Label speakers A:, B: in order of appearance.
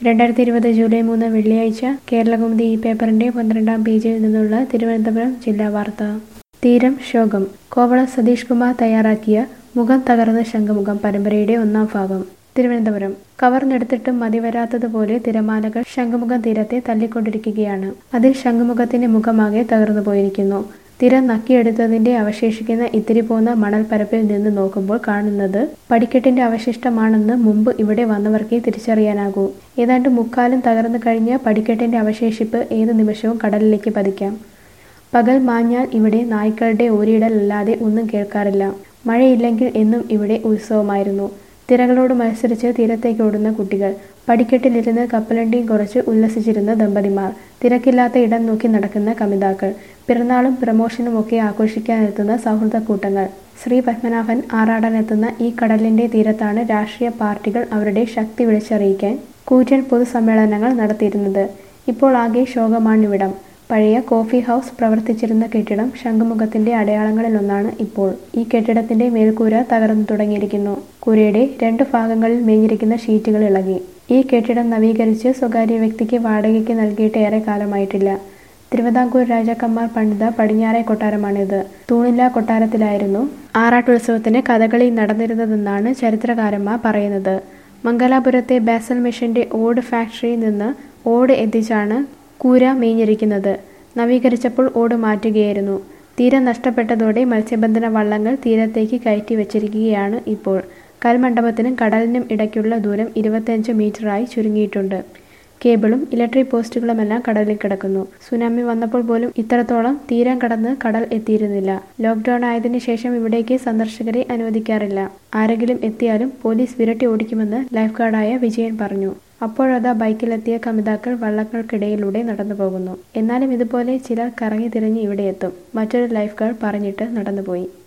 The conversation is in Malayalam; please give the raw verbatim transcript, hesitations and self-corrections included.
A: രണ്ടായിരത്തി ഇരുപത് ജൂലൈ മൂന്ന് വെള്ളിയാഴ്ച കേരളകൗമുദി ഈ പേപ്പറിന്റെ പന്ത്രണ്ടാം പേജിൽ നിന്നുള്ള തിരുവനന്തപുരം ജില്ലാ വാർത്ത. തീരം ശോകം. കോവള സതീഷ് കുമാർ തയ്യാറാക്കിയ മുഖം തകർന്ന ശംഖുമുഖം പരമ്പരയുടെ ഒന്നാം ഭാഗം. തിരുവനന്തപുരം. കവർന്നെടുത്തിട്ടും മതിവരാത്തതുപോലെ തിരമാലകൾ ശംഖുമുഖം തീരത്തെ തല്ലിക്കൊണ്ടിരിക്കുകയാണ്. അതിൽ ശംഖുമുഖത്തിന്റെ മുഖമാകെ തകർന്നു പോയിരിക്കുന്നു. തിര നക്കിയെടുത്തതിന്റെ അവശേഷിക്കുന്ന ഇത്തിരി പോന്ന മണൽപ്പരപ്പിൽ നിന്ന് നോക്കുമ്പോൾ കാണുന്നത് പടിക്കെട്ടിന്റെ അവശിഷ്ടമാണെന്ന് മുമ്പ് ഇവിടെ വന്നവർക്കേ തിരിച്ചറിയാനാകൂ. ഏതാണ്ട് മുക്കാലും തകർന്നു കഴിഞ്ഞ പടിക്കെട്ടിന്റെ അവശേഷിപ്പ് ഏതു നിമിഷവും കടലിലേക്ക് പതിക്കാം. പകൽ മാഞ്ഞാൽ ഇവിടെ നായ്ക്കളുടെ ഓരിയിടലല്ലാതെ ഒന്നും കേൾക്കാറില്ല. മഴയില്ലെങ്കിൽ എന്നും ഇവിടെ ഉത്സവമായിരുന്നു. തിരകളോട് മത്സരിച്ച് തീരത്തേക്ക് ഓടുന്ന കുട്ടികൾ, പടിക്കെട്ടിലിരുന്ന് കപ്പലണ്ടിയും കുറച്ച് ഉല്ലസിച്ചിരുന്ന ദമ്പതിമാർ, തിരക്കില്ലാത്ത ഇടം നോക്കി നടക്കുന്ന കമിതാക്കൾ, പിറന്നാളും പ്രമോഷനും ഒക്കെ ആഘോഷിക്കാനെത്തുന്ന സൗഹൃദക്കൂട്ടങ്ങൾ. ശ്രീ പത്മനാഭൻ ആറാടാനെത്തുന്ന ഈ കടലിന്റെ തീരത്താണ് രാഷ്ട്രീയ പാർട്ടികൾ അവരുടെ ശക്തി വിളിച്ചറിയിക്കാൻ കൂറ്റൻ പൊതുസമ്മേളനങ്ങൾ നടത്തിയിരുന്നത്. ഇപ്പോൾ ആകെ ശോകമാണിവിടം. പഴയ കോഫി ഹൗസ് പ്രവർത്തിച്ചിരുന്ന കെട്ടിടം ശംഖുമുഖത്തിന്റെ അടയാളങ്ങളിലൊന്നാണ് ഇപ്പോൾ. ഈ കെട്ടിടത്തിന്റെ മേൽക്കൂര തകർന്നു തുടങ്ങിയിരിക്കുന്നു. കൂരയുടെ രണ്ട് ഭാഗങ്ങളിൽ മേഞ്ഞിരിക്കുന്ന ഷീറ്റുകൾ ഇളകി. ഈ കെട്ടിടം നവീകരിച്ച് സ്വകാര്യ വ്യക്തിക്ക് വാടകയ്ക്ക് നൽകിയിട്ട് ഏറെ കാലമായിട്ടില്ല. തിരുവിതാംകൂർ രാജാക്കന്മാർ പണിത പടിഞ്ഞാറെ കൊട്ടാരമാണിത്. തൂണില്ലാ കൊട്ടാരത്തിലായിരുന്നു ആറാട്ടുത്സവത്തിന് കഥകളി നടന്നിരുന്നതെന്നാണ് ചരിത്രകാരന്മാർ പറയുന്നത്. മംഗലാപുരത്തെ ബാസൽ മെഷീന്റെ ഓട് ഫാക്ടറിയിൽ നിന്ന് ഓട് എത്തിച്ചാണ് കൂര മേഞ്ഞിരിക്കുന്നത്. നവീകരിച്ചപ്പോൾ ഓട് മാറ്റുകയായിരുന്നു. തീരം നഷ്ടപ്പെട്ടതോടെ മത്സ്യബന്ധന വള്ളങ്ങൾ തീരത്തേക്ക് കയറ്റി വച്ചിരിക്കുകയാണ് ഇപ്പോൾ. കൽമണ്ഡപത്തിനും കടലിനും ഇടയ്ക്കുള്ള ദൂരം ഇരുപത്തിയഞ്ച് മീറ്ററായി ചുരുങ്ങിയിട്ടുണ്ട്. കേബിളും ഇലക്ട്രിക് പോസ്റ്റുകളുമെല്ലാം കടലിൽ കിടക്കുന്നു. സുനാമി വന്നപ്പോൾ പോലും ഇത്രത്തോളം തീരം കടന്ന് കടൽ എത്തിയിരുന്നില്ല. ലോക്ക്ഡൌൺ ആയതിനു ശേഷം ഇവിടേക്ക് സന്ദർശകരെ അനുവദിക്കാറില്ല. ആരെങ്കിലും എത്തിയാലും പോലീസ് വിരട്ടി ഓടിക്കുമെന്ന് ലൈഫ് ഗാർഡായ വിജയൻ പറഞ്ഞു. അപ്പോഴതാ ബൈക്കിലെത്തിയ കമിതാക്കൾ വള്ളങ്ങൾക്കിടയിലൂടെ നടന്നു പോകുന്നു. എന്നാലും ഇതുപോലെ ചിലർ കറങ്ങി തിരിഞ്ഞ് ഇവിടെ എത്തും. മറ്റൊരു ലൈഫ് ഗാർഡ് പറഞ്ഞിട്ട് നടന്നുപോയി.